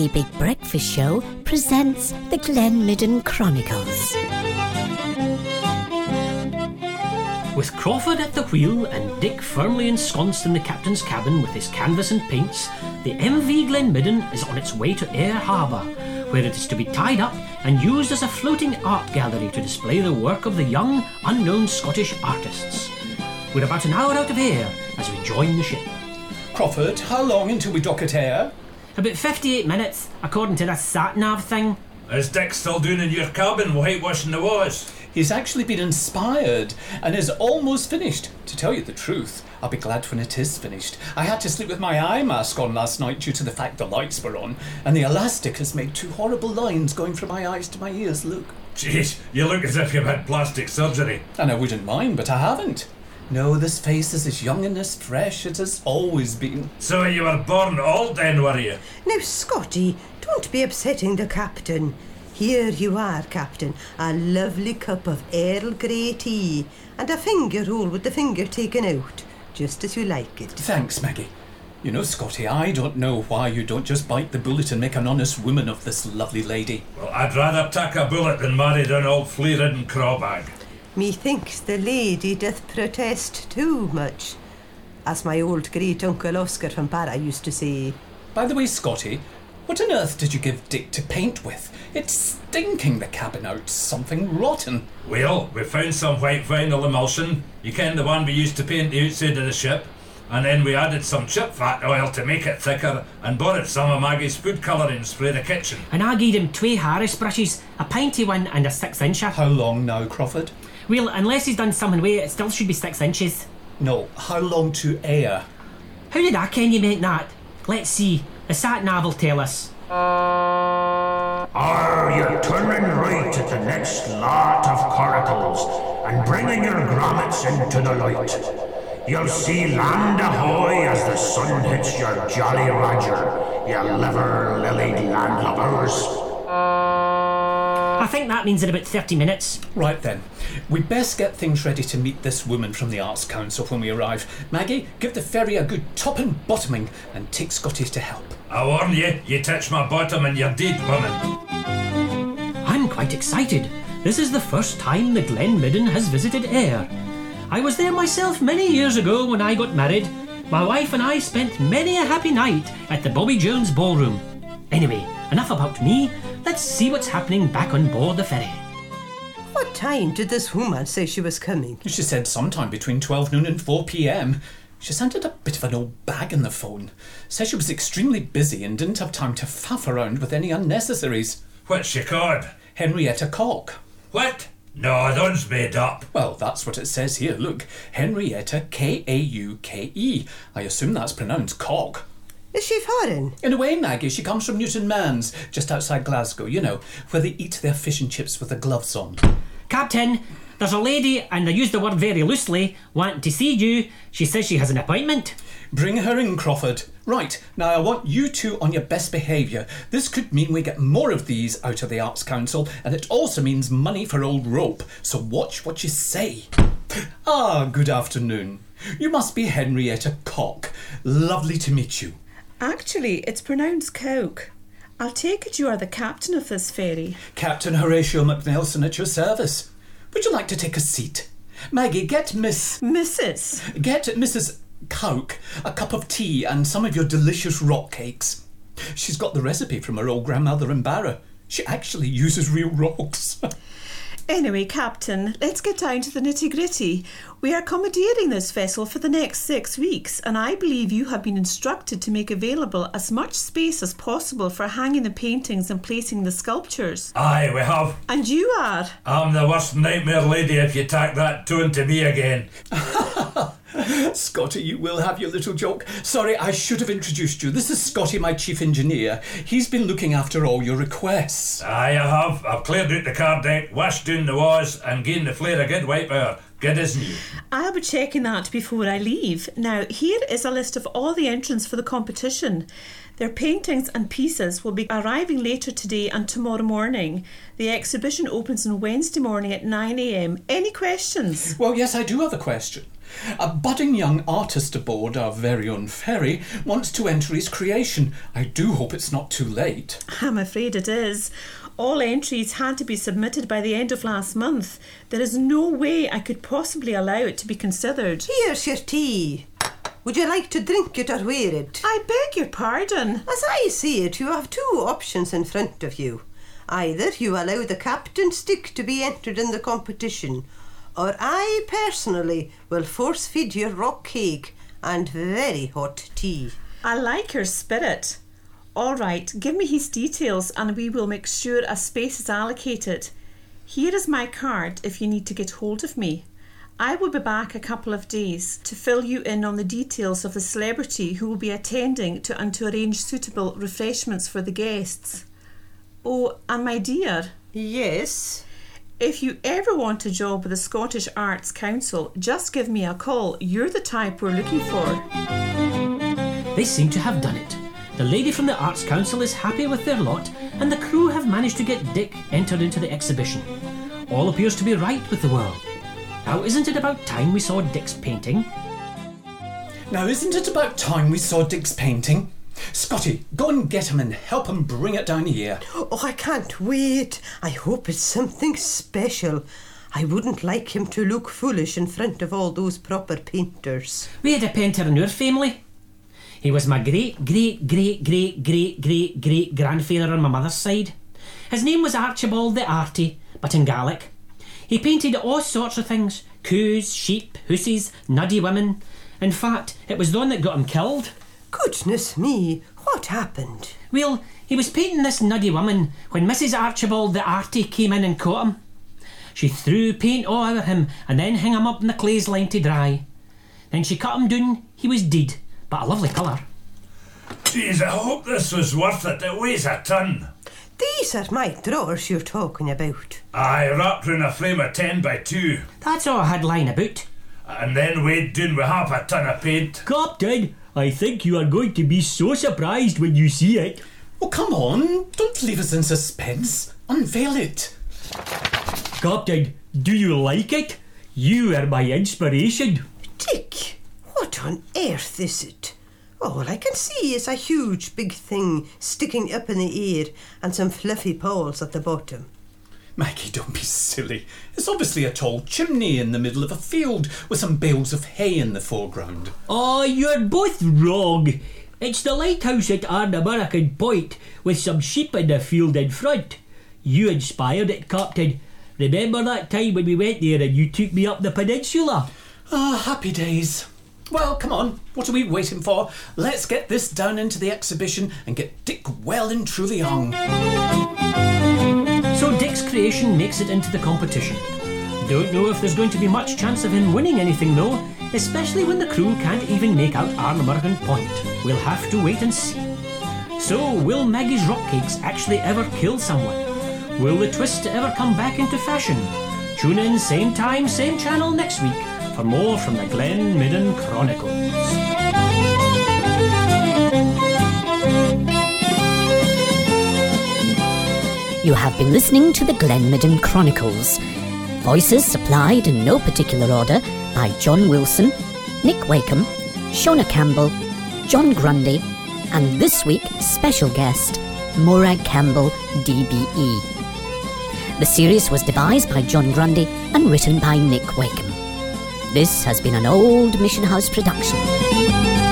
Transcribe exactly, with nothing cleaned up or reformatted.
Scotty Big Breakfast Show presents the Glen Midden Chronicles. With Crawford at the wheel and Dick firmly ensconced in the captain's cabin with his canvas and paints, the M V Glen Midden is on its way to Ayr Harbour, where it is to be tied up and used as a floating art gallery to display the work of the young, unknown Scottish artists. We're about an hour out of Ayr as we join the ship. Crawford, how long until we dock at Ayr? About fifty-eight minutes, according to this sat-nav thing. Is Dick still doing in your cabin whitewashing the walls? He's actually been inspired and is almost finished. To tell you the truth, I'll be glad when it is finished. I had to sleep with my eye mask on last night due to the fact the lights were on, and the elastic has made two horrible lines going from my eyes to my ears. Look. Jeez, you look as if you've had plastic surgery. And I wouldn't mind, but I haven't. No, this face is as young and as fresh as it's always been. So you were born old then, were you? Now, Scotty, don't be upsetting the captain. Here you are, Captain, a lovely cup of Earl Grey tea and a finger roll with the finger taken out, just as you like it. Thanks, Maggie. You know, Scotty, I don't know why you don't just bite the bullet and make an honest woman of this lovely lady. Well, I'd rather take a bullet than marry an old flea-ridden crawbag. Methinks the lady doth protest too much, as my old great-uncle Oscar from Barra used to say. By the way, Scotty, what on earth did you give Dick to paint with? It's stinking the cabin out, something rotten. Well, we found some white vinyl emulsion, you ken the one we used to paint the outside of the ship, and then we added some chip fat oil to make it thicker and borrowed some of Maggie's food colouring spray the kitchen. And I gave him two Harris brushes, a pinty one and a six-incher. How long now, Crawford? Well, unless he's done something with it, it still should be six inches. No, how long to Ayr? How did I ken you meant that? Let's see, the sat-nav will tell us. Are you turning right at the next lot of coracles and bringing your grommets into the light? You'll see land ahoy as the sun hits your Jolly Roger, you liver-lilied landlubbers. I think that means in about thirty minutes. Right then, we'd best get things ready to meet this woman from the Arts Council when we arrive. Maggie, give the ferry a good top and bottoming and take Scotty to help. I warn you, you touch my bottom and you're dead, woman. I'm quite excited. This is the first time the Glen Midden has visited Ayr. I was there myself many years ago when I got married. My wife and I spent many a happy night at the Bobby Jones Ballroom. Anyway, enough about me. Let's see what's happening back on board the ferry. What time did this woman say she was coming? She said sometime between twelve noon and four p.m. She sounded a bit of an old bag on the phone. Said she was extremely busy and didn't have time to faff around with any unnecessaries. What's she called? Henrietta Cock. What? No, those made up. Well, that's what it says here. Look, Henrietta K A U K E. I assume that's pronounced cock. Is she foreign? In a way, Maggie, she comes from Newton Man's, just outside Glasgow, you know, where they eat their fish and chips with the gloves on. Captain, there's a lady, and I use the word very loosely, wanting to see you. She says she has an appointment. Bring her in, Crawford. Right, now I want you two on your best behaviour. This could mean we get more of these out of the Arts Council, and it also means money for old rope, so watch what you say. Ah, good afternoon. You must be Henrietta Cock. Lovely to meet you. Actually, it's pronounced Coke. I'll take it you are the captain of this ferry. Captain Horatio McNelson at your service. Would you like to take a seat? Maggie, get Miss... Missus Get Missus Coke a cup of tea and some of your delicious rock cakes. She's got the recipe from her old grandmother in Barra. She actually uses real rocks. Anyway, Captain, let's get down to the nitty-gritty. We are commandeering this vessel for the next six weeks, and I believe you have been instructed to make available as much space as possible for hanging the paintings and placing the sculptures. Aye, we have. And you are? I'm the worst nightmare lady if you tack that tune to me again. Scotty, you will have your little joke. Sorry, I should have introduced you. This is Scotty, my chief engineer. He's been looking after all your requests. Aye, I have. I've cleared out the car deck, washed down the walls, and given the flare a good wipe out. Good as new. I'll be checking that before I leave. Now, here is a list of all the entrants for the competition. Their paintings and pieces will be arriving later today and tomorrow morning. The exhibition opens on Wednesday morning at nine a m. Any questions? Well, yes, I do have a question. A budding young artist aboard our very own ferry wants to enter his creation. I do hope it's not too late. I'm afraid it is. All entries had to be submitted by the end of last month. There is no way I could possibly allow it to be considered. Here's your tea. Would you like to drink it or wear it? I beg your pardon. As I see it, you have two options in front of you. Either you allow the captain's stick to be entered in the competition, or I personally will force feed you rock cake and very hot tea. I like your spirit. All right, give me his details and we will make sure a space is allocated. Here is my card if you need to get hold of me. I will be back a couple of days to fill you in on the details of the celebrity who will be attending to and to arrange suitable refreshments for the guests. Oh, and my dear. Yes? If you ever want a job with the Scottish Arts Council, just give me a call. You're the type we're looking for. They seem to have done it. The lady from the Arts Council is happy with their lot, and the crew have managed to get Dick entered into the exhibition. All appears to be right with the world. Now, isn't it about time we saw Dick's painting? Now, isn't it about time we saw Dick's painting? Scotty, go and get him and help him bring it down here. Oh, I can't wait. I hope it's something special. I wouldn't like him to look foolish in front of all those proper painters. We had a painter in our family. He was my great, great, great, great, great, great, great grandfather on my mother's side. His name was Archibald the Arty, but in Gaelic. He painted all sorts of things. Coos, sheep, hussies, nuddy women. In fact, it was the one that got him killed. Goodness me, what happened? Well, he was painting this nuddy woman when Missus Archibald the Arty came in and caught him. She threw paint all over him and then hung him up in the clays line to dry. Then she cut him down. He was dead, but a lovely colour. Jeez, I hope this was worth it. It weighs a ton. These are my drawers you're talking about. Aye, wrapped round a frame of ten by two. That's all I had lying about. And then weighed down with half a ton of paint. Captain, I think you are going to be so surprised when you see it. Oh, come on. Don't leave us in suspense. Unveil it. Captain, do you like it? You are my inspiration. Dick, what on earth is it? All I can see is a huge big thing sticking up in the air and some fluffy paws at the bottom. Maggie, don't be silly. It's obviously a tall chimney in the middle of a field with some bales of hay in the foreground. Oh, you're both wrong. It's the lighthouse at Arnamurracan Point with some sheep in the field in front. You inspired it, Captain. Remember that time when we went there and you took me up the peninsula? Ah, happy days. Well, come on. What are we waiting for? Let's get this down into the exhibition and get Dick well and truly hung. So Dick's creation makes it into the competition. Don't know if there's going to be much chance of him winning anything though, especially when the crew can't even make out Arnamurracan Point. We'll have to wait and see. So, will Maggie's rock cakes actually ever kill someone? Will the twist ever come back into fashion? Tune in same time, same channel next week for more from the Glen Midden Chronicles. You have been listening to the Glen Midden Chronicles. Voices supplied in no particular order by John Wilson, Nick Wakeham, Shona Campbell, John Grundy, and this week special guest, Morag Campbell, D B E. The series was devised by John Grundy and written by Nick Wakeham. This has been an Old Mission House production.